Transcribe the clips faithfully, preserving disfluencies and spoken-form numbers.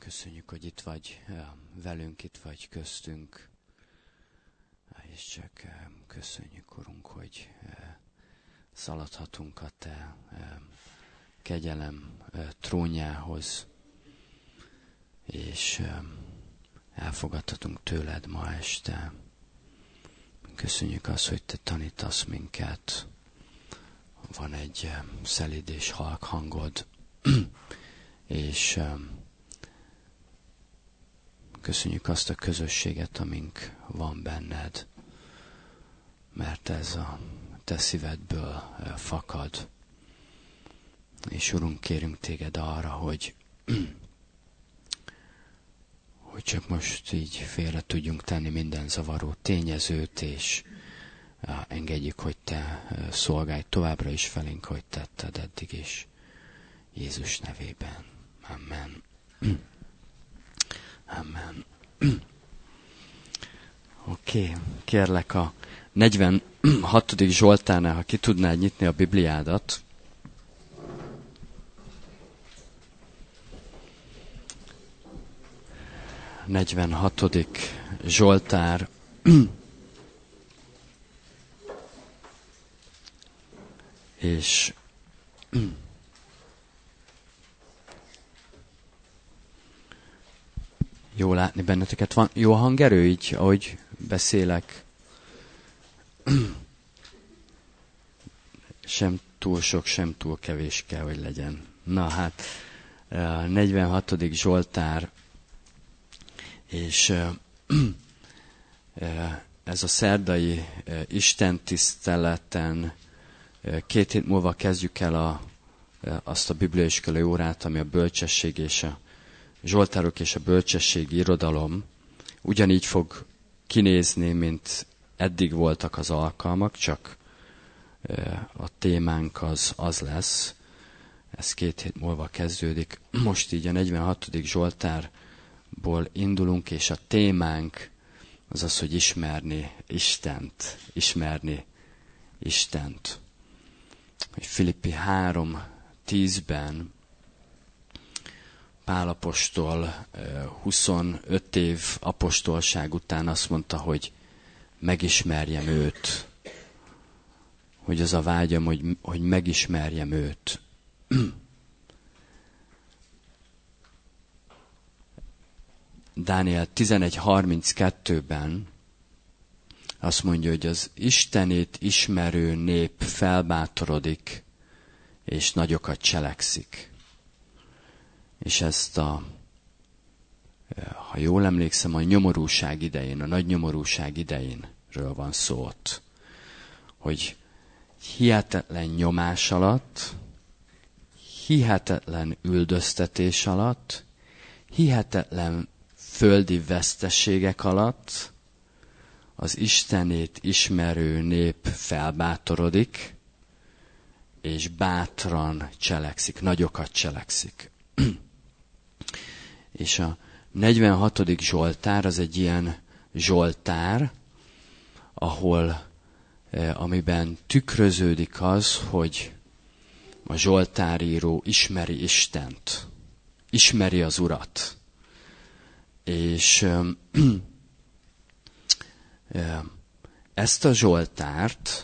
Köszönjük, hogy itt vagy velünk, itt vagy köztünk. És csak köszönjük, Urunk, hogy szaladhatunk a Te kegyelem trónjához, és elfogadhatunk tőled ma este. Köszönjük azt, hogy Te tanítasz minket. Van egy szelíd és halk hangod, és köszönjük azt a közösséget, amink van benned, mert ez a Te szívedből fakad. És Urunk, kérünk Téged arra, hogy, hogy csak most így félre tudjunk tenni minden zavaró tényezőt, és engedjük, hogy Te szolgálj továbbra is felénk, hogy tetted eddig is. Jézus nevében. Amen. Amen. Oké, okay. Kérlek a negyvenhatodik Zsoltárnál, ha ki tudnád nyitni a Bibliádat. negyvenhatodik Zsoltár. És jó látni benneteket. Van jó hangerő így, ahogy beszélek? Sem túl sok, sem túl kevés kell, hogy legyen. Na hát, negyvenhatodik Zsoltár, és ez a szerdai istentiszteleten két hét múlva kezdjük el a, azt a bibliaiskolai órát, ami a bölcsesség és a Zsoltárok és a bölcsességi irodalom. Ugyanígy fog kinézni, mint eddig voltak az alkalmak, csak a témánk az, az lesz. Ez két hét múlva kezdődik. Most így a negyvenhatodik Zsoltárból indulunk, és a témánk az az, hogy ismerni Istent. Ismerni Istent. Filippi három tízben Pál apostol huszonöt év apostolság után azt mondta, hogy megismerjem őt. Hogy az a vágyam, hogy, hogy megismerjem őt. Dániel tizenegy harminckettőben azt mondja, hogy az Istenét ismerő nép felbátorodik, és nagyokat cselekszik. És ezt a, ha jól emlékszem, a nyomorúság idején, a nagy nyomorúság idejénről van szó ott, hogy hihetetlen nyomás alatt, hihetetlen üldöztetés alatt, hihetetlen földi veszteségek alatt az Istenét ismerő nép felbátorodik, és bátran cselekszik, nagyokat cselekszik. És a negyvenhatodik Zsoltár az egy ilyen Zsoltár, ahol, amiben tükröződik az, hogy a Zsoltáríró ismeri Istent, ismeri az Urat. És ezt a Zsoltárt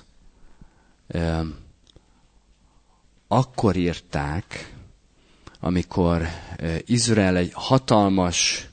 akkor írták, amikor Izrael egy hatalmas,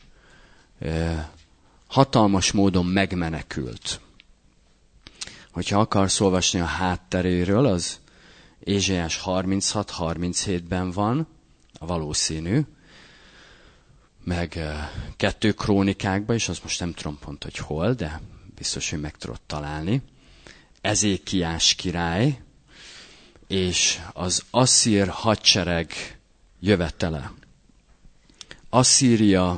hatalmas módon megmenekült. Hogyha akarsz olvasni a hátteréről, az Ézsaiás harminchat harminchétben van, a valószínű, meg kettő krónikákban is, az most nem tudom pont, hogy hol, de biztos, hogy meg tudod találni. Ezékiás király, és az asszír hadsereg jövetele. Asszíria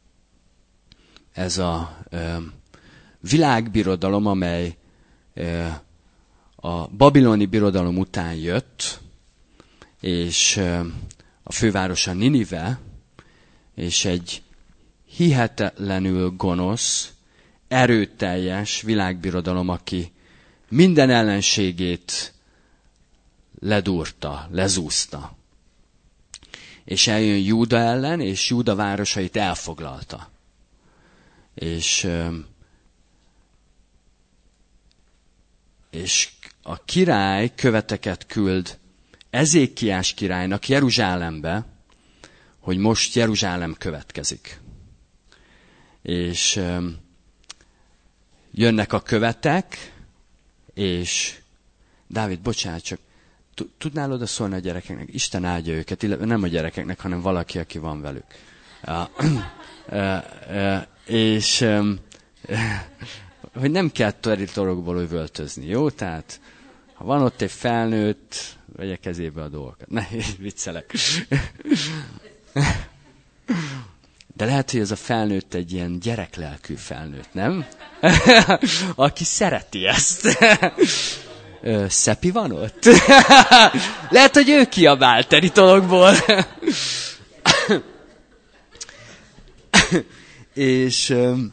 ez a ö, világbirodalom, amely ö, a babiloni birodalom után jött, és ö, a fővárosa Ninive, és egy hihetetlenül gonosz, erőteljes világbirodalom, aki minden ellenségét ledúrta, lezúzta. és eljön Júda ellen, és Júda városait elfoglalta. És, és a király követeket küld Ezékiás királynak Jeruzsálembe, hogy most Jeruzsálem következik. És jönnek a követek, és Dávid, bocsánat, csak tudnál oda szólni a gyerekeknek? Isten áldja őket, illetve nem a gyerekeknek, hanem valaki, aki van velük. És hogy nem kell teritorokból üvöltözni, jó? Tehát, ha van ott egy felnőtt, vegye kezébe a dolgokat. Ne, viccelek. De lehet, hogy ez a felnőtt egy ilyen gyereklelkű felnőtt, nem? Aki szereti ezt. Szepi van ott? Lehet, hogy ő kiabál teritorokból. és,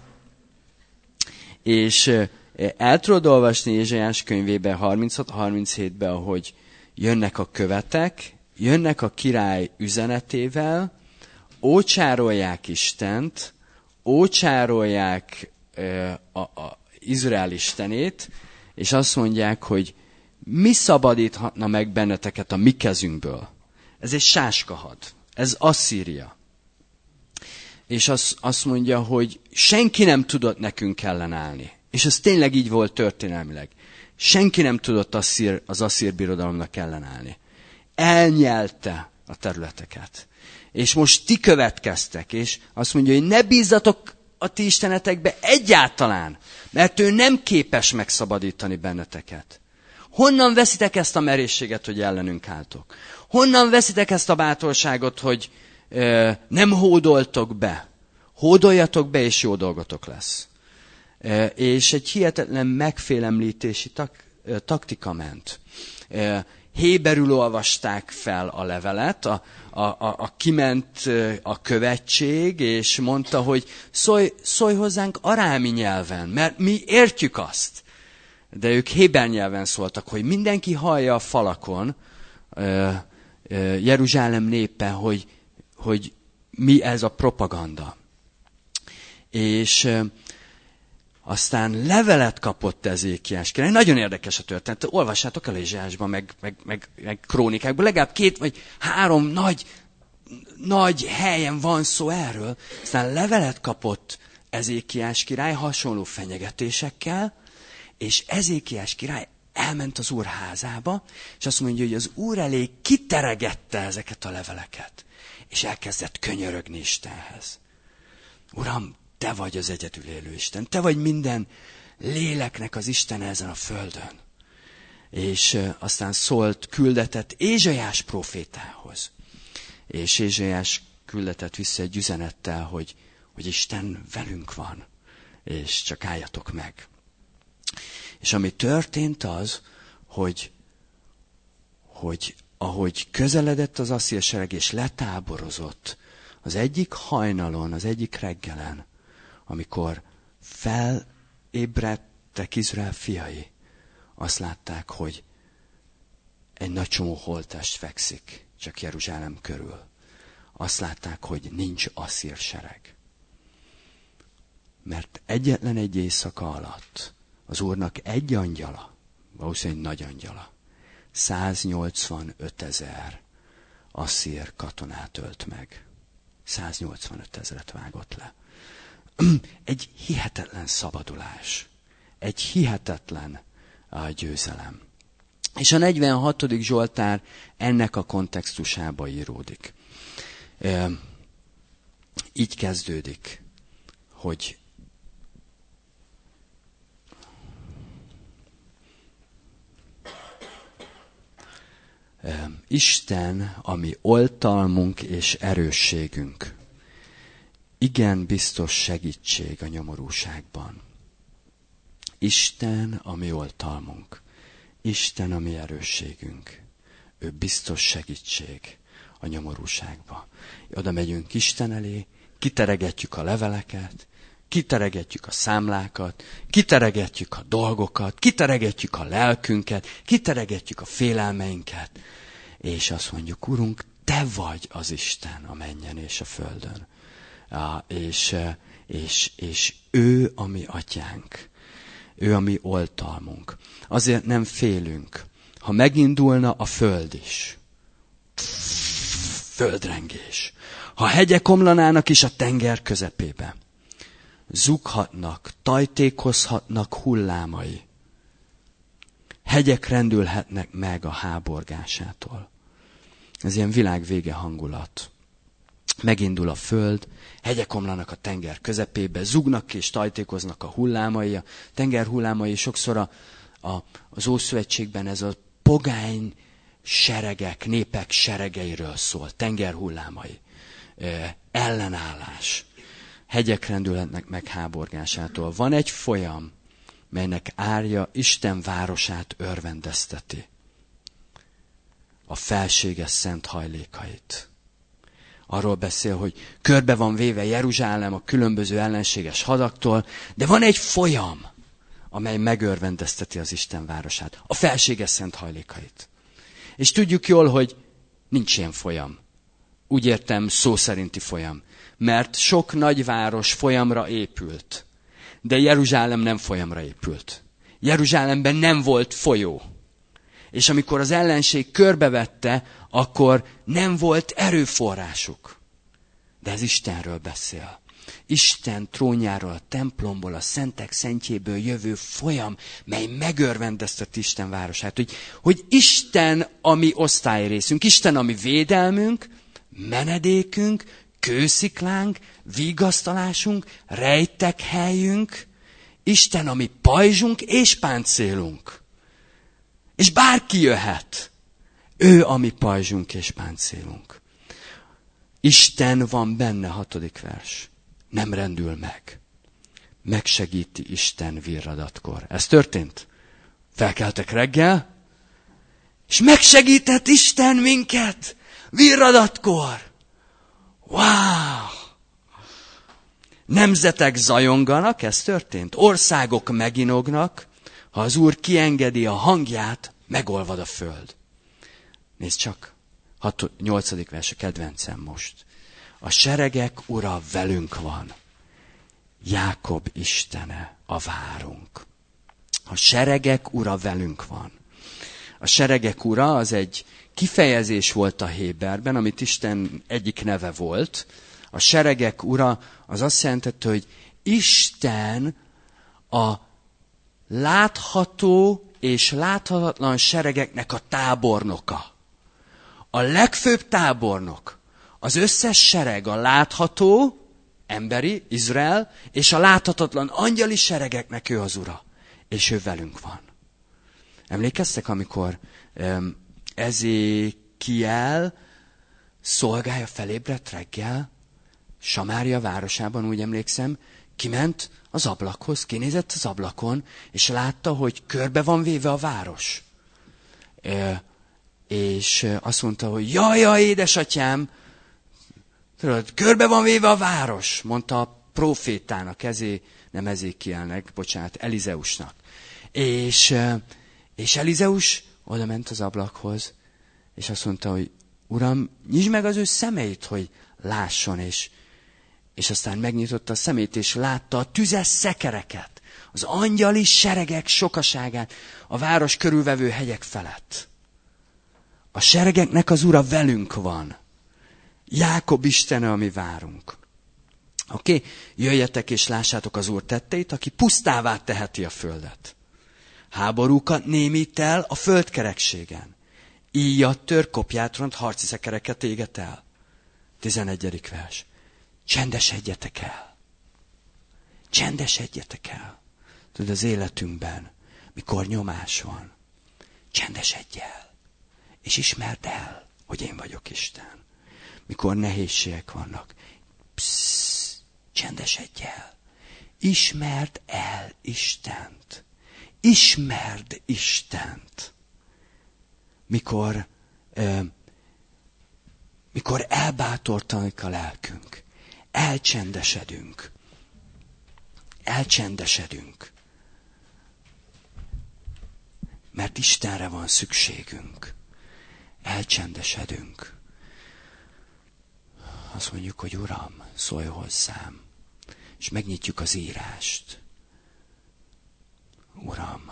és el tudod olvasni Ézsaiás könyvében harminchat harminchétben, ahogy jönnek a követek, jönnek a király üzenetével, ócsárolják Istent, ócsárolják a, a Izrael istenét, és azt mondják, hogy mi szabadíthatna meg benneteket a mi kezünkből. Ez egy sáskahad. Ez Asszíria. És az, azt mondja, hogy senki nem tudott nekünk ellenállni. És ez tényleg így volt történelmileg. Senki nem tudott asszír, az asszír birodalomnak ellenállni. Elnyelte a területeket. És most ti következtek, és azt mondja, hogy ne bízzatok a ti istenetekbe egyáltalán, mert ő nem képes megszabadítani benneteket. Honnan veszitek ezt a merészséget, hogy ellenünk álltok? Honnan veszitek ezt a bátorságot, hogy ö, nem hódoltok be? Hódoljatok be, és jó dolgotok lesz. E, és egy hihetetlen megfélemlítési tak, e, taktika ment. E, Héberül olvasták fel a levelet, a, a, a, a kiment a követség, és mondta, hogy szólj, szólj hozzánk arámi nyelven, mert mi értjük azt. De ők héber nyelven szóltak, hogy mindenki hallja a falakon, e, e, Jeruzsálem népe, hogy, hogy mi ez a propaganda. És e, aztán levelet kapott Ezékiás király. Nagyon érdekes a történet. Olvassátok el Ézsaiásban, meg, meg, meg, meg krónikákban. Legalább két vagy három nagy, nagy helyen van szó erről. Aztán levelet kapott Ezékiás király hasonló fenyegetésekkel, és Ezékiás király elment az úr házába, és azt mondja, hogy az úr elé kiteregette ezeket a leveleket, és elkezdett könyörögni Istenhez. Uram, te vagy az egyedül élő Isten. Te vagy minden léleknek az Istene ezen a földön. És uh, aztán szólt, küldetett Ézsaiás prófétához. És Ézsaiás küldetett vissza egy üzenettel, hogy, hogy Isten velünk van, és csak álljatok meg. És ami történt az, hogy, hogy ahogy közeledett az asszír sereg, és letáborozott, az egyik hajnalon, az egyik reggelen, amikor felébredtek Izrael fiai, azt látták, hogy egy nagy csomó holttest fekszik csak Jeruzsálem körül. Azt látták, hogy nincs asszír sereg. Mert egyetlen egy éjszaka alatt az Úrnak egy angyala, valószínűleg nagy angyala, száznyolcvanöt ezer asszír katonát ölt meg. száznyolcvanöt ezret vágott le. Egy hihetetlen szabadulás. Egy hihetetlen uh, győzelem. És a negyvenhatodik Zsoltár ennek a kontextusába íródik. E, így kezdődik, hogy e, Isten, ami oltalmunk és erősségünk, igen biztos segítség a nyomorúságban. Isten a mi oltalmunk. Isten a mi erősségünk. Ő biztos segítség a nyomorúságba. Oda megyünk Isten elé, kiteregetjük a leveleket, kiteregetjük a számlákat, kiteregetjük a dolgokat, kiteregetjük a lelkünket, kiteregetjük a félelmeinket, és azt mondjuk, Urunk, te vagy az Isten a mennyen és a földön. És, és, és ő a mi atyánk. Ő a mi oltalmunk. Azért nem félünk. Ha megindulna a föld is. Földrengés. Ha hegyek omlanának is a tenger közepébe. Zughatnak, tajtékozhatnak hullámai. Hegyek rendülhetnek meg a háborgásától. Ez ilyen világvége hangulat. Megindul a föld, hegyek omlanak a tenger közepébe, zugnak és tajtékoznak a hullámai. A tenger hullámai sokszor a, a, az Ószövetségben ez a pogány seregek, népek seregeiről szól. Tenger hullámai, ellenállás. Hegyek rendülhetnek meg háborgásától. Van egy folyam, melynek árja Isten városát örvendezteti. A felséges szent hajlékait. Arról beszél, hogy körbe van véve Jeruzsálem a különböző ellenséges hadaktól, de van egy folyam, amely megörvendezteti az Isten városát. A felséges szent hajlékait. És tudjuk jól, hogy nincs ilyen folyam. Úgy értem, szó szerinti folyam. Mert sok nagyváros folyamra épült. De Jeruzsálem nem folyamra épült. Jeruzsálemben nem volt folyó. És amikor az ellenség körbevette, akkor nem volt erőforrásuk. De ez Istenről beszél. Isten trónjáról, a templomból, a szentek szentjéből jövő folyam, mely megörvendezteti Isten városát. Hogy, hogy Isten a mi osztályrészünk, Isten a mi védelmünk, menedékünk, kősziklánk, vigasztalásunk, rejtek helyünk, Isten a mi pajzsunk és páncélunk. És bárki jöhet. Ő a mi pajzsunk és páncélunk. Isten van benne, hatodik vers. Nem rendül meg. Megsegíti Isten virradatkor. Ez történt? Felkeltek reggel, és megsegített Isten minket virradatkor. Wow! Nemzetek zajonganak, ez történt. Országok meginognak, ha az Úr kiengedi a hangját, megolvad a föld. Nézd csak, hat, nyolcadik vers, a kedvencem most. A seregek ura velünk van. Jákob Istene, a várunk. A seregek ura velünk van. A seregek ura az egy kifejezés volt a héberben, amit Isten egyik neve volt. A seregek ura az azt jelentette, hogy Isten a látható és láthatatlan seregeknek a tábornoka. A legfőbb tábornok, az összes sereg, a látható, emberi, Izrael, és a láthatatlan angyali seregeknek ő az ura. És ő velünk van. Emlékeztek, amikor um, Ezékiel szolgája felébredt reggel, Samária városában, úgy emlékszem, kiment az ablakhoz, kinézett az ablakon, és látta, hogy körbe van véve a város. E, és azt mondta, hogy jaj, jaj, édesatyám, tudod, körbe van véve a város, mondta a profétának, ezé, nem Ezékielnek, bocsánat, Elizeusnak. És, és Elizeus oda ment az ablakhoz, és azt mondta, hogy Uram, nyisd meg az ő szemeit, hogy lásson, és, és aztán megnyitotta a szemét, és látta a tüzes szekereket, az angyali seregek sokaságát a város körülvevő hegyek felett. A seregeknek az ura velünk van. Jákob Istene, ami várunk. Oké? Okay? Jöjjetek és lássátok az Úr tetteit, aki pusztává teheti a földet. Háborúkat némít el a földkerekségen. Íjat tör, kopját ront, harci szekereket éget el. tizenegyedik vers. Csendesedjetek el. Csendesedjetek el. Tudod, az életünkben, mikor nyomás van, csendesedj el. És ismerd el, hogy én vagyok Isten. Mikor nehézségek vannak, psz, csendesedj el. Ismerd el Istent. Ismerd Istent. Mikor, eh, mikor elbátortanik a lelkünk, elcsendesedünk. Elcsendesedünk. Mert Istenre van szükségünk. Elcsendesedünk. azt mondjuk, hogy Uram, szólj hozzám. És megnyitjuk az írást. Uram,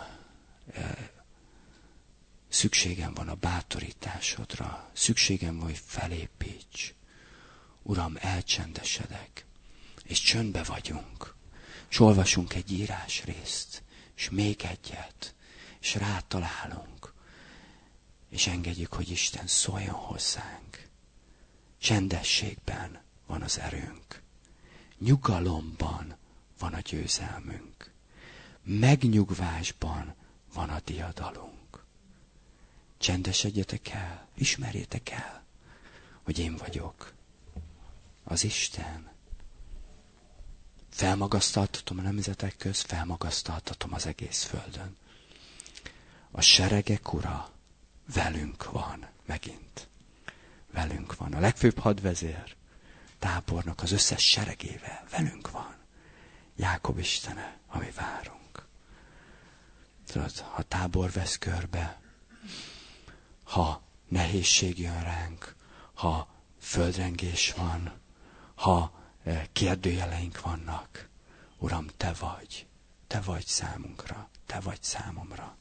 szükségem van a bátorításodra. Szükségem van, hogy felépíts. Uram, elcsendesedek. És csöndbe vagyunk. És olvasunk egy írásrészt. És még egyet. És rátalálunk. És engedjük, hogy Isten szóljon hozzánk. Csendességben van az erőnk. Nyugalomban van a győzelmünk. Megnyugvásban van a diadalunk. Csendesedjetek el, ismerjétek el, hogy én vagyok az Isten. Felmagasztaltatom a nemzetek közt, felmagasztaltatom az egész földön. A seregek ura velünk van megint. Velünk van. A legfőbb hadvezér tábornak az összes seregével velünk van. Jákob Istene, ami várunk. Tudod, ha tábor vesz körbe, ha nehézség jön ránk, ha földrengés van, ha kérdőjeleink vannak, Uram, Te vagy, Te vagy számunkra, Te vagy számomra.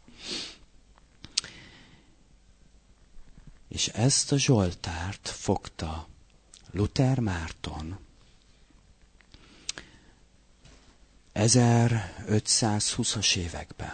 És ezt a Zsoltárt fogta Luther Márton ezerötszázhúszas években,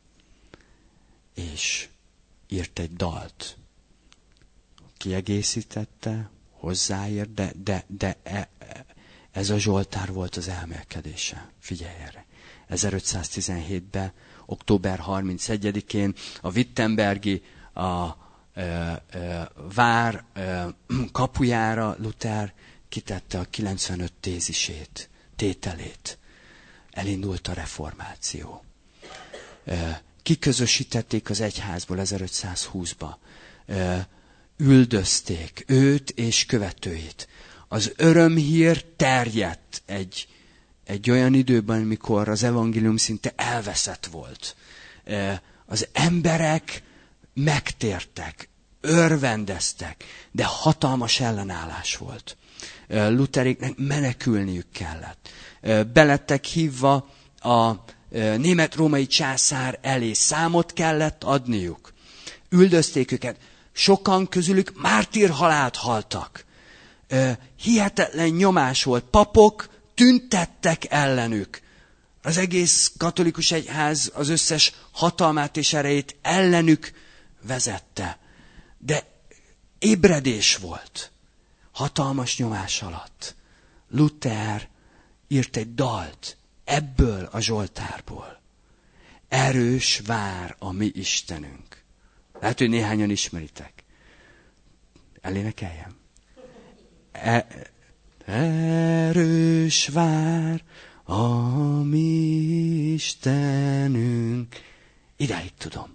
és írt egy dalt. Kiegészítette, hozzáírt, de, de, de e, ez a Zsoltár volt az elmélkedése. Figyelj erre. ezerötszáztizenhétben, október harmincegyedikén a Wittenbergi a Ö, ö, vár ö, kapujára Luther kitette a kilencvenöt tézisét, tételét. Elindult a reformáció. Ö, kiközösítették az egyházból ezerötszázhúszba. Ö, üldözték őt és követőit. Az örömhír terjedt egy, egy olyan időben, mikor az evangélium szinte elveszett volt. Ö, az emberek megtértek, örvendeztek, de hatalmas ellenállás volt. Lutheréknek menekülniük kellett. Belettek hívva a német-római császár elé, számot kellett adniuk. Üldözték őket. Sokan közülük mártírhalált haltak. Hihetetlen nyomás volt. Papok tüntettek ellenük. Az egész katolikus egyház az összes hatalmát és erejét ellenük vezette. De ébredés volt. Hatalmas nyomás alatt. Luther írt egy dalt ebből a Zsoltárból. Erős vár a mi Istenünk. Lehet, hogy néhányan ismeritek. Elénekeljem. E- erős vár a mi Istenünk. Idáig tudom.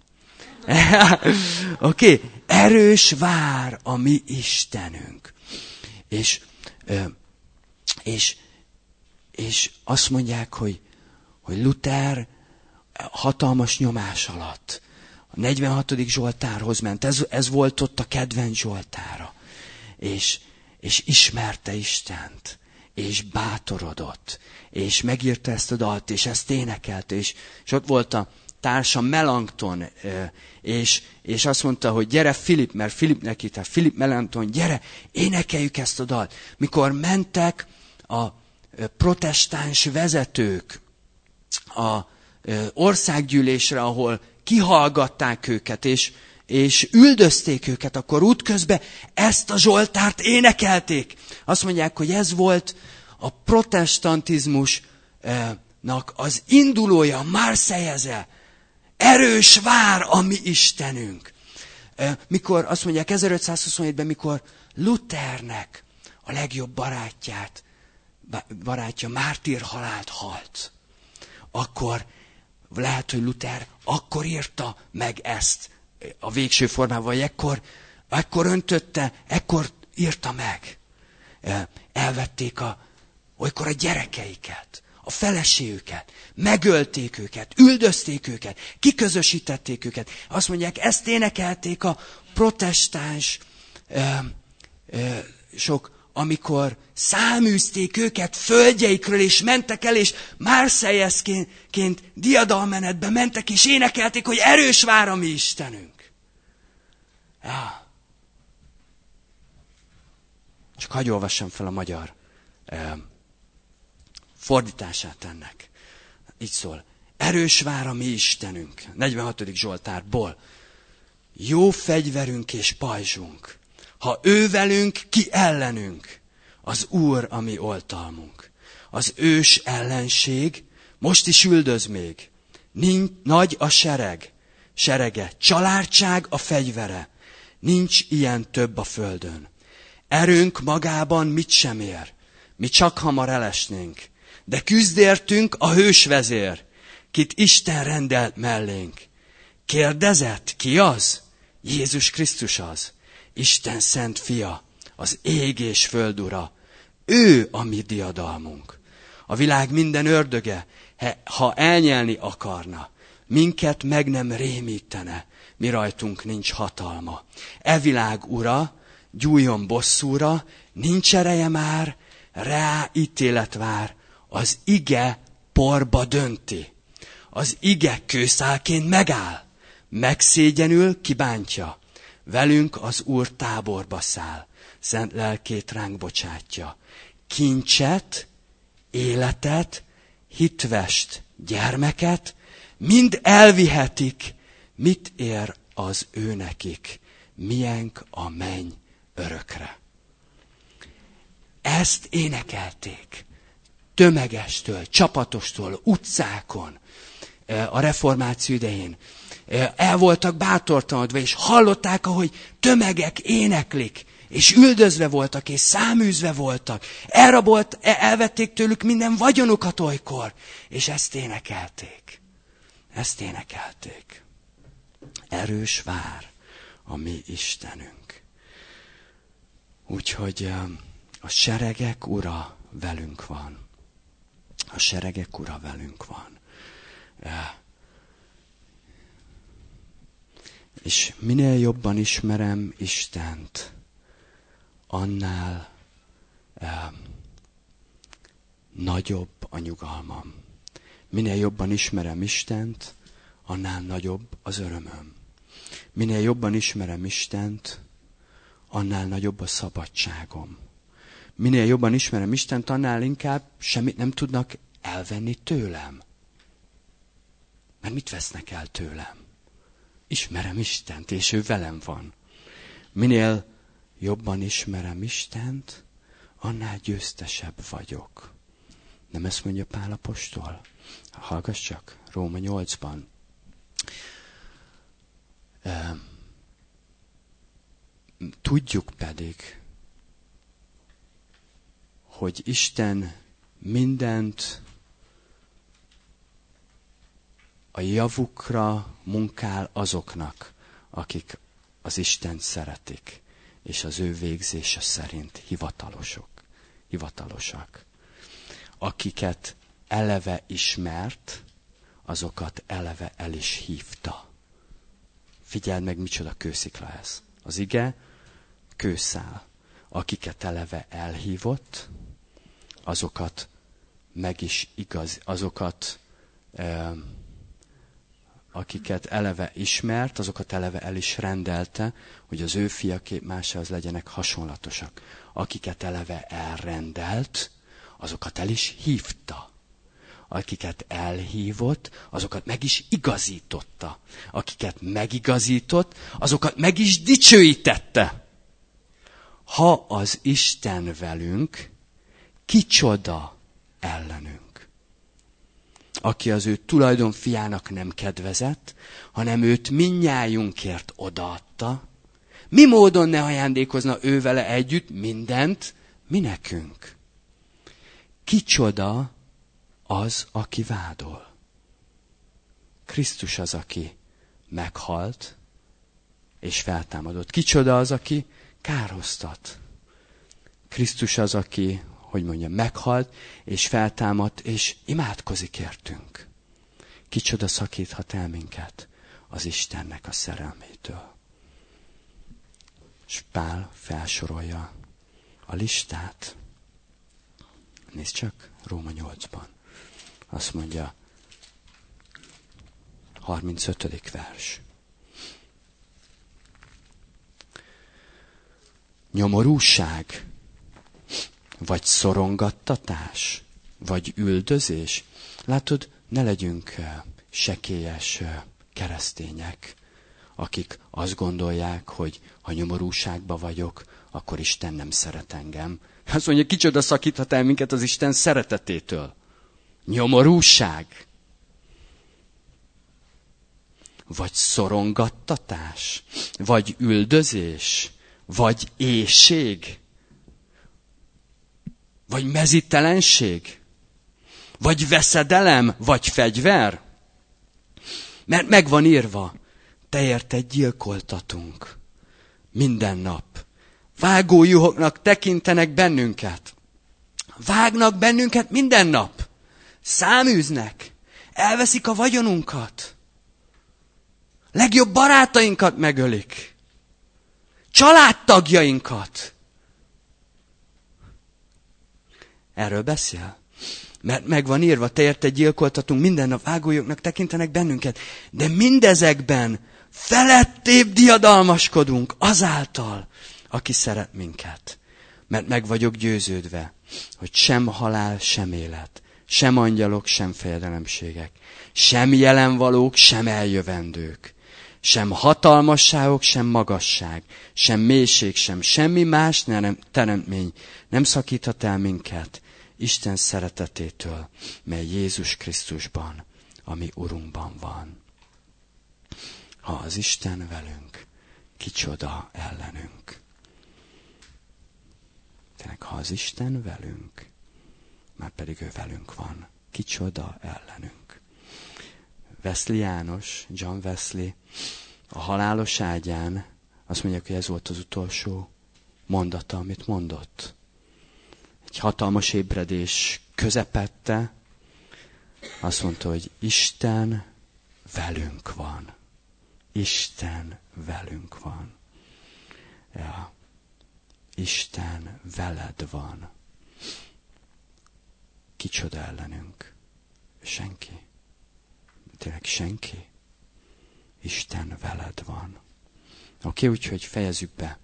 Oké, okay. Erős vár a mi Istenünk. És, és, és azt mondják, hogy, hogy Luther hatalmas nyomás alatt a negyvenhatodik Zsoltárhoz ment. Ez, ez volt ott a kedvenc Zsoltára. És, és ismerte Istent. És bátorodott. És megírta ezt a dalt, és ezt énekelte. És, és ott volt a társa Melanchthon, és, és azt mondta, hogy gyere Filip, mert Filipnek írta, Filip Melanchthon, gyere, énekeljük ezt a dalt. Mikor mentek a protestáns vezetők a országgyűlésre, ahol kihallgatták őket, és, és üldözték őket, akkor útközben ezt a Zsoltárt énekelték. Azt mondják, hogy ez volt a protestantizmusnak az indulója, Marseilleze. Erős vár a mi Istenünk. Mikor, azt mondják, ezerötszázhuszonhétben, mikor Luthernek a legjobb barátját, barátja mártírhalált halt, akkor lehet, hogy Luther akkor írta meg ezt a végső formában, vagy ekkor, ekkor öntötte, ekkor írta meg. Elvették a, olykor a gyerekeiket, a feleségüket, megölték őket, üldözték őket, kiközösítették őket. Azt mondják, ezt énekelték a protestáns ö, ö, sok amikor száműzték őket földjeikről, és mentek el, és Marseillesként diadalmenetbe mentek, és énekelték, hogy erős vár a mi Istenünk. Ja. Csak hagyj olvassam fel a magyar eh, fordítását ennek. Így szól. Erős vár a mi Istenünk. negyvenhatodik Zsoltárból. Jó fegyverünk és pajzsunk. Ha ő velünk, ki ellenünk? Az Úr a mi oltalmunk. Az ős ellenség most is üldöz még. Nincs, nagy a sereg, serege, családság a fegyvere. Nincs ilyen több a földön. Erőnk magában mit sem ér. Mi csak hamar elesnénk. De küzd értünk a hős vezér, kit Isten rendelt mellénk. Kérdezett, ki az? Jézus Krisztus az. Isten szent fia, az ég és föld ura. Ő a mi diadalmunk. A világ minden ördöge, ha elnyelni akarna, minket meg nem rémítene, mi rajtunk nincs hatalma. E világ ura, gyújjon bosszúra, nincs ereje már, rá ítélet vár, az ige porba dönti. Az ige kőszálként megáll, megszégyenül, kibántja. Velünk az Úr táborba száll, szent lelkét ránk bocsátja. Kincset, életet, hitvest, gyermeket, mind elvihetik, mit ér az ő nekik, mienk a menny örökre. Ezt énekelték tömegestől, csapatostól, utcákon, a reformáció idején. El voltak bátortalanodva, és hallották, ahogy tömegek éneklik, és üldözve voltak, és száműzve voltak. Elrabolt, elvették tőlük minden vagyonukat olykor, és ezt énekelték. Ezt énekelték. Erős vár a mi Istenünk. Úgyhogy a seregek ura velünk van. A seregek ura velünk van. És minél jobban ismerem Istent, annál eh, nagyobb a nyugalmam. Minél jobban ismerem Istent, annál nagyobb az örömöm. Minél jobban ismerem Istent, annál nagyobb a szabadságom. Minél jobban ismerem Istent, annál inkább semmit nem tudnak elvenni tőlem. Mert mit vesznek el tőlem? Ismerem Istent, és ő velem van. Minél jobban ismerem Istent, annál győztesebb vagyok. Nem ezt mondja Pál apostol? Hallgass csak, Róma nyolcban. Tudjuk pedig, hogy Isten mindent a javukra munkál azoknak, akik az Istent szeretik, és az ő végzése szerint hivatalosok, hivatalosak. Akiket eleve ismert, azokat eleve el is hívta. Figyeld meg, micsoda kőszikla ez. Az ige kőszál. Akiket eleve elhívott, azokat meg is igaz, azokat, eh, akiket eleve ismert, azokat eleve el is rendelte, hogy az ő fia képmásához legyenek hasonlatosak. Akiket eleve elrendelt, azokat el is hívta. Akiket elhívott, azokat meg is igazította. Akiket megigazított, azokat meg is dicsőítette. Ha az Isten velünk, kicsoda ellenünk? Aki az ő tulajdon fiának nem kedvezett, hanem őt mindnyájunkért odaadta, mi módon ne ajándékozna ő vele együtt mindent, mi nekünk? Kicsoda az, aki vádol? Krisztus az, aki meghalt és feltámadott. Kicsoda az, aki kárhoztat? Krisztus az, aki, hogy mondja, meghalt és feltámadt és imádkozik értünk. Kicsoda szakíthat el minket az Istennek a szerelmétől? És Pál felsorolja a listát. Nézd csak, Róma nyolcban. Azt mondja, harmincötödik vers. Nyomorúság, vagy szorongattatás, vagy üldözés. Látod, ne legyünk sekélyes keresztények, akik azt gondolják, hogy ha nyomorúságban vagyok, akkor Isten nem szeret engem. Azt mondja, kicsoda szakíthat el minket az Isten szeretetétől. Nyomorúság. Vagy szorongattatás, vagy üldözés, vagy éhség, vagy mezítelenség, vagy veszedelem, vagy fegyver. Mert meg van írva, te érted gyilkoltatunk minden nap. Vágójuhoknak tekintenek bennünket. Vágnak bennünket minden nap. Száműznek. Elveszik a vagyonunkat. Legjobb barátainkat megölik. Családtagjainkat. Erről beszél. Mert meg van írva, te érted gyilkoltatunk, minden nap vágójuhoknak tekintenek bennünket. De mindezekben felettébb diadalmaskodunk azáltal, aki szeret minket. Mert meg vagyok győződve, hogy sem halál, sem élet, sem angyalok, sem fejedelemségek, sem jelenvalók, sem eljövendők, sem hatalmasságok, sem magasság, sem mélység, sem semmi más nem, teremtmény nem szakíthat el minket Isten szeretetétől, mely Jézus Krisztusban, ami Urunkban van. Ha az Isten velünk, kicsoda ellenünk. Tényleg, ha az Isten velünk, már pedig ő velünk van, kicsoda ellenünk. Wesley János, John Wesley, a halálos ágyán azt mondja, hogy ez volt az utolsó mondata, amit mondott. Egy hatalmas ébredés közepette, azt mondta, hogy Isten velünk van. Isten velünk van. Ja. Isten veled van. Kicsoda ellenünk? Senki. Tényleg senki. Isten veled van. Oké, okay, úgyhogy fejezzük be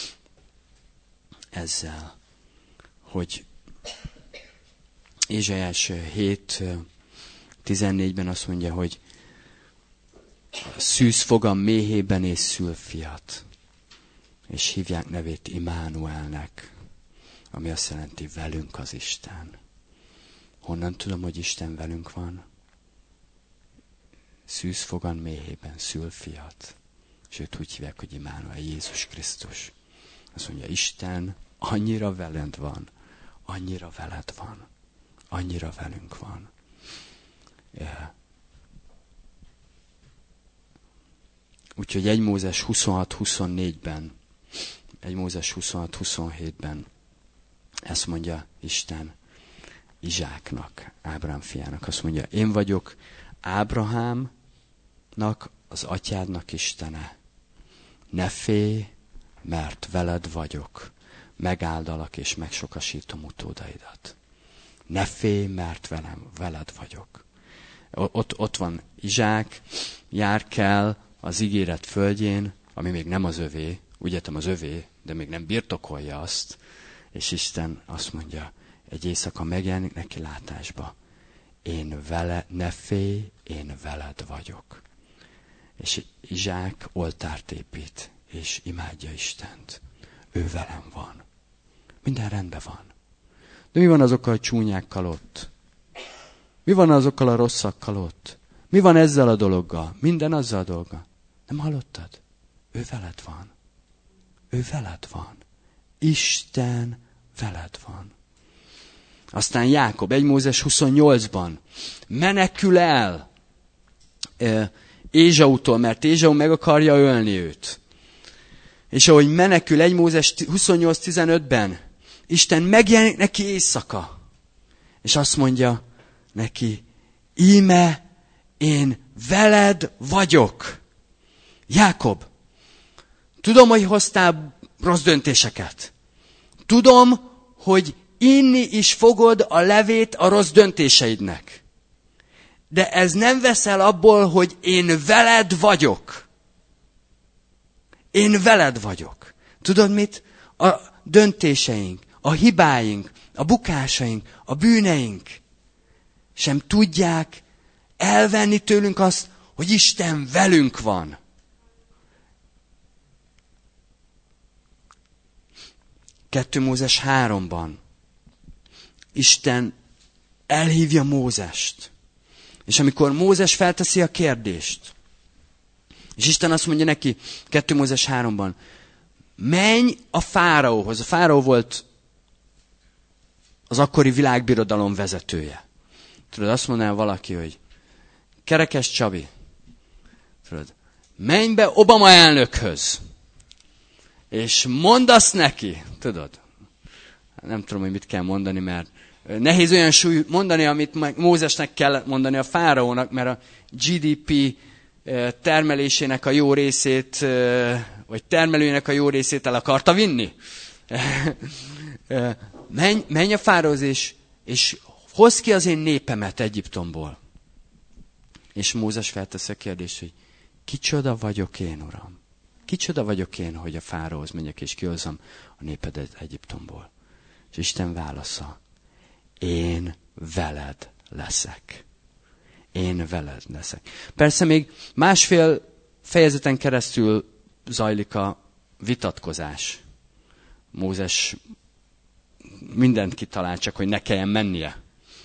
ezzel, hogy Ézsaiás hét tizennégyben azt mondja, hogy a szűz fogam méhében és szül fiat, és hívják nevét Immanuelnek, ami azt jelenti, velünk az Isten. Honnan tudom, hogy Isten velünk van? Szűz fogan méhében szül fiat, és őt úgy hívják, hogy Immanuel, Jézus Krisztus. Azt mondja, Isten annyira veled van, annyira veled van, annyira velünk van. Yeah. Úgyhogy egy Mózes huszonhat huszonnégyben, egy Mózes huszonhat huszonhétben ezt mondja Isten Izsáknak, Ábrahám fiának. Azt mondja, én vagyok Ábrahámnak, az atyádnak Istene. Ne félj, mert veled vagyok. Megáldalak és megsokasítom utódaidat. Ne félj, mert velem, veled vagyok. Ott, ott van Izsák, jár kell az ígéret földjén, ami még nem az övé, úgy értem az övé, de még nem birtokolja azt, és Isten azt mondja, egy éjszaka megjelenik neki látásba, én vele, ne félj, én veled vagyok. És Izsák oltárt épít, és imádja Istent. Ő velem van. Minden rendben van. De mi van azokkal a csúnyákkal ott? Mi van azokkal a rosszakkal ott? Mi van ezzel a dologgal? Minden azzal a dologgal. Nem hallottad? Ő veled van. Ő veled van. Isten veled van. Aztán Jákob, egy Mózes huszonnyolcban menekül el Ézsautól, mert Ézsau meg akarja ölni őt. És ahogy menekül egy Mózes huszonnyolc tizenötben, Isten megjelenik neki éjszaka. És azt mondja neki, íme én veled vagyok. Jákob, tudom, hogy hoztál rossz döntéseket. Tudom, hogy inni is fogod a levét a rossz döntéseidnek. De ez nem veszel abból, hogy én veled vagyok. Én veled vagyok. Tudod mit? A döntéseink, a hibáink, a bukásaink, a bűneink sem tudják elvenni tőlünk azt, hogy Isten velünk van. kettő Mózes háromban Isten elhívja Mózest. És amikor Mózes felteszi a kérdést, és Isten azt mondja neki, kettő Mózes háromban, menj a fáraóhoz. A fáraó volt az akkori világbirodalom vezetője. Tudod, azt mondaná valaki, hogy Kerekes Csabi, tudod, menj be Obama elnökhöz, és mondd azt neki, tudod. Nem tudom, hogy mit kell mondani, mert nehéz olyan súly mondani, amit Mózesnek kell mondani a fáraónak, mert a gé dé pé termelésének a jó részét, vagy termelőjének a jó részét el akarta vinni. Menj, menj a fáraóhoz, és, és hozd ki az én népemet Egyiptomból. És Mózes feltesz a kérdést, hogy kicsoda vagyok én, Uram? Kicsoda vagyok én, hogy a fáraóhoz menjek, és kihozzam a népedet Egyiptomból? És Isten válasza, én veled leszek. Én veled leszek. Persze még másfél fejezeten keresztül zajlik a vitatkozás. Mózes mindent kitalál, csak hogy ne kelljen mennie.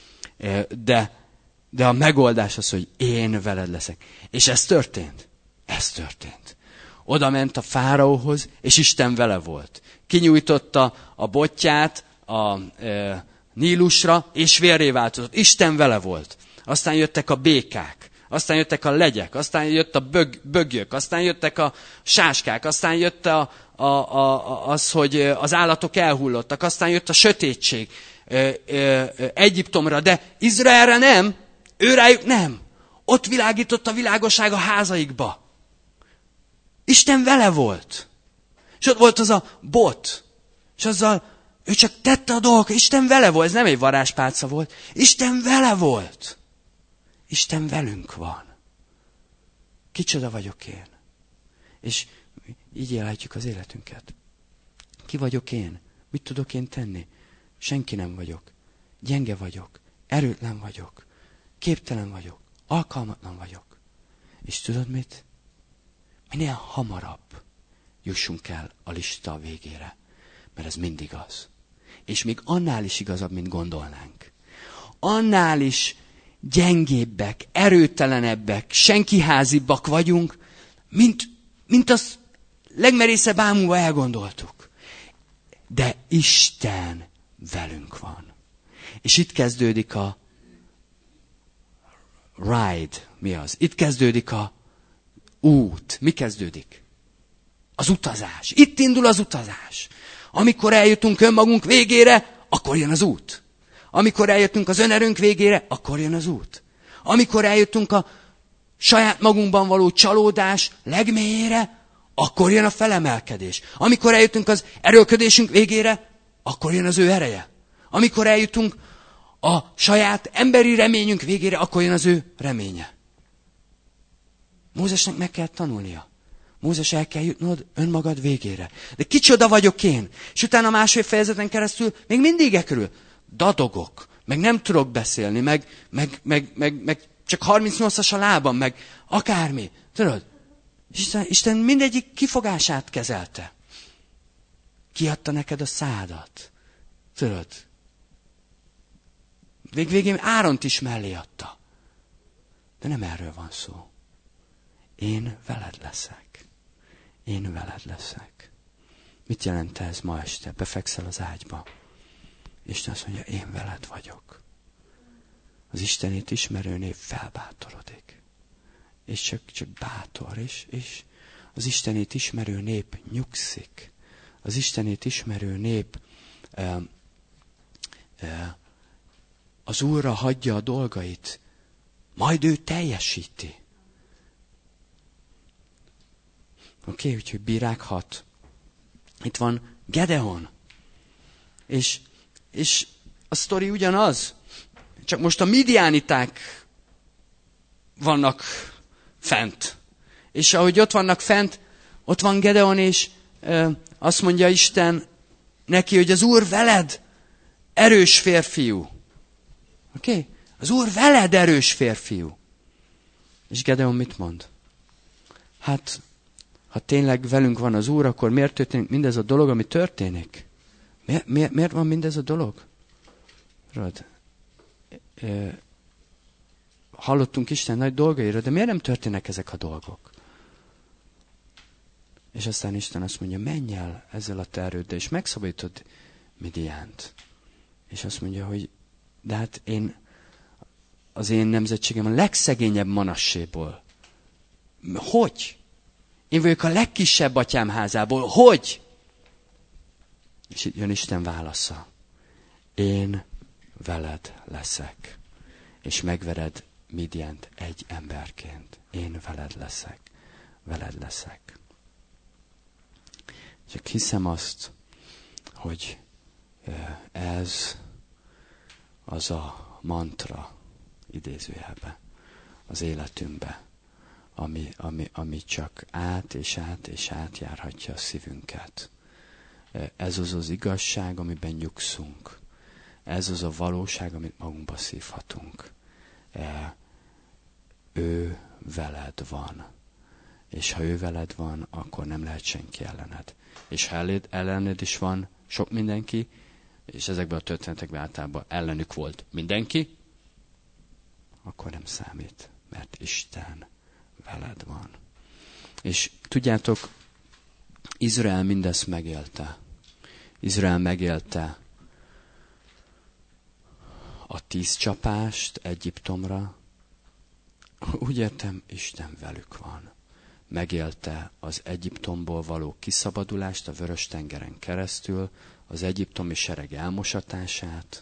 De, de a megoldás az, hogy én veled leszek. És ez történt. Ez történt. Oda ment a fáraóhoz, és Isten vele volt. Kinyújtotta a botját a e, Nílusra, és vérré változott. Isten vele volt. Aztán jöttek a békák, aztán jöttek a legyek, aztán jött a bög, bögyök, aztán jöttek a sáskák, aztán jött a, a, a, az, hogy az állatok elhullottak, aztán jött a sötétség e, e, Egyiptomra, de Izraelre nem, őrájuk nem. Ott világított a világosság a házaikba. Isten vele volt. És ott volt az a bot. És azzal ő csak tette a dolgokat. Isten vele volt. Ez nem egy varázspálca volt. Isten vele volt. Isten velünk van. Kicsoda vagyok én. És így élhetjük az életünket. Ki vagyok én? Mit tudok én tenni? Senki nem vagyok. Gyenge vagyok. Erőtlen vagyok. Képtelen vagyok. Alkalmatlan vagyok. És tudod mit? Minél hamarabb jussunk el a lista végére. Mert ez mindig az. És még annál is igazabb, mint gondolnánk. Annál is gyengébbek, erőtelenebbek, senkiházibbak vagyunk, mint, mint azt legmerészebb álmunkba elgondoltuk. De Isten velünk van. És itt kezdődik a ride. Mi az? Itt kezdődik a út. Mi kezdődik? Az utazás. Itt indul az utazás. Amikor eljutunk önmagunk végére, akkor jön az út. Amikor eljöttünk az önerőnk végére, akkor jön az út. Amikor eljutunk a saját magunkban való csalódás legmélyére, akkor jön a felemelkedés. Amikor eljutunk az erőlködésünk végére, akkor jön az ő ereje. Amikor eljutunk a saját emberi reményünk végére, akkor jön az ő reménye. Mózesnek meg kell tanulnia. Mózes, el kell jutnod önmagad végére. De kicsoda vagyok én? És utána másfél fejezeten keresztül még mindig e körül dadogok, meg nem tudok beszélni, meg, meg, meg, meg, meg csak harmincnyolcas a lábam, meg akármi. Tudod? Isten, Isten mindegyik kifogását kezelte. Kiadta neked a szádat. Tudod? Végvégén Áront is mellé adta. De nem erről van szó. Én veled leszek. Én veled leszek. Mit jelent ez ma este? Befekszel az ágyba. Isten azt mondja, én veled vagyok. Az Istenét ismerő nép felbátorodik. És csak, csak bátor. És, és az Istenét ismerő nép nyugszik. Az Istenét ismerő nép e, e, az Úrra hagyja a dolgait. Majd ő teljesíti. Oké, okay, úgyhogy bírák hat. Itt van Gedeon. És, és a sztori ugyanaz. Csak most a midiániták vannak fent. És ahogy ott vannak fent, ott van Gedeon, és ö, azt mondja Isten neki, hogy az Úr veled, erős férfiú. Oké? Okay? Az Úr veled, erős férfiú. És Gedeon mit mond? Hát, ha tényleg velünk van az Úr, akkor miért történik mindez a dolog, ami történik? Miért, miért, miért van mindez a dolog? Rod, hallottunk Isten nagy dolgairól, de miért nem történnek ezek a dolgok? És aztán Isten azt mondja, menj el ezzel a te erőddel, és megszabadítod Midiánt. És azt mondja, hogy de hát én, az én nemzetségem a legszegényebb manasséból. Hogy? Én vagyok a legkisebb atyám házából. Hogy? És itt jön Isten válasza. Én veled leszek, és megvered Midiánt egy emberként. Én veled leszek, veled leszek. Csak hiszem azt, hogy ez az a mantra, idézőjelben, az életünkbe, ami, ami, ami csak át és át és átjárhatja a szívünket. Ez az az igazság, amiben nyugszunk. Ez az a valóság, amit magunkba szívhatunk. Ő veled van. És ha ő veled van, akkor nem lehet senki ellened. És ha ellened is van sok mindenki, és ezekben a történetekben általában ellenük volt mindenki, akkor nem számít, mert Isten veled van. És tudjátok, Izrael mindezt megélte. Izrael megélte a tíz csapást Egyiptomra. Úgy értem, Isten velük van. Megélte az Egyiptomból való kiszabadulást a Vörös-tengeren keresztül, az egyiptomi sereg elmosatását,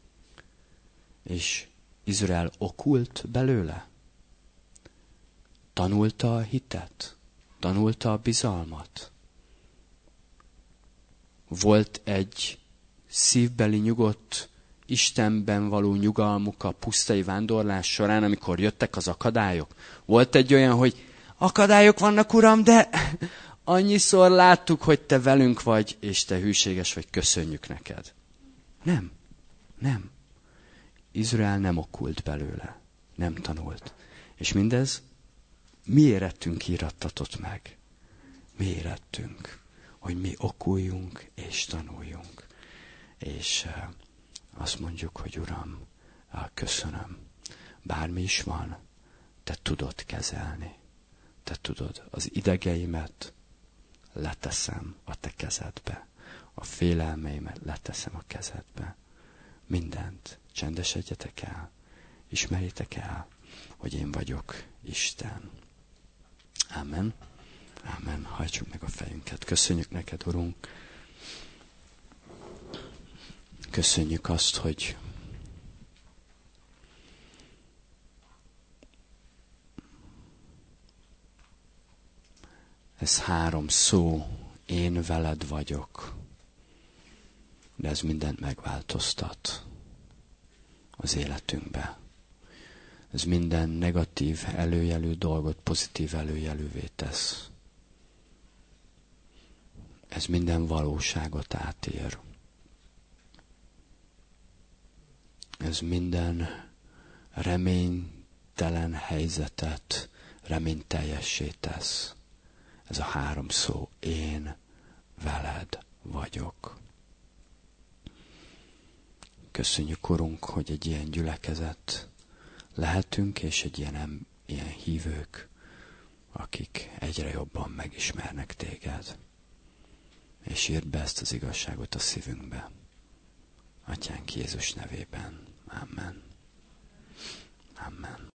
és Izrael okult belőle. Tanulta a hitet, tanulta a bizalmat. Volt egy szívbeli nyugodt, Istenben való nyugalmuk a pusztai vándorlás során, amikor jöttek az akadályok. Volt egy olyan, hogy akadályok vannak, Uram, de annyiszor láttuk, hogy te velünk vagy, és te hűséges vagy, köszönjük neked. Nem, nem. Izrael nem okult belőle, nem tanult. És mindez mi érettünk írattatott meg. Mi érettünk, hogy mi okuljunk és tanuljunk. És azt mondjuk, hogy Uram, köszönöm, bármi is van, te tudod kezelni. Te tudod, az idegeimet leteszem a te kezedbe. A félelmeimet leteszem a kezedbe. Mindent csendesedjetek el, ismerjétek el, hogy én vagyok Isten. Amen. Amen. Hajtsuk meg a fejünket. Köszönjük neked, Urunk. Köszönjük azt, hogy ez három szó, én veled vagyok, de ez mindent megváltoztat az életünkbe. Ez minden negatív előjelű dolgot pozitív előjelűvé tesz. Ez minden valóságot átér. Ez minden reménytelen helyzetet reményteljessé tesz. Ez a három szó, én veled vagyok. Köszönjük, Urunk, hogy egy ilyen gyülekezet lehetünk, és egy ilyen, ilyen hívők, akik egyre jobban megismernek téged. És írd be ezt az igazságot a szívünkbe. Atyánk Jézus nevében. Amen. Amen.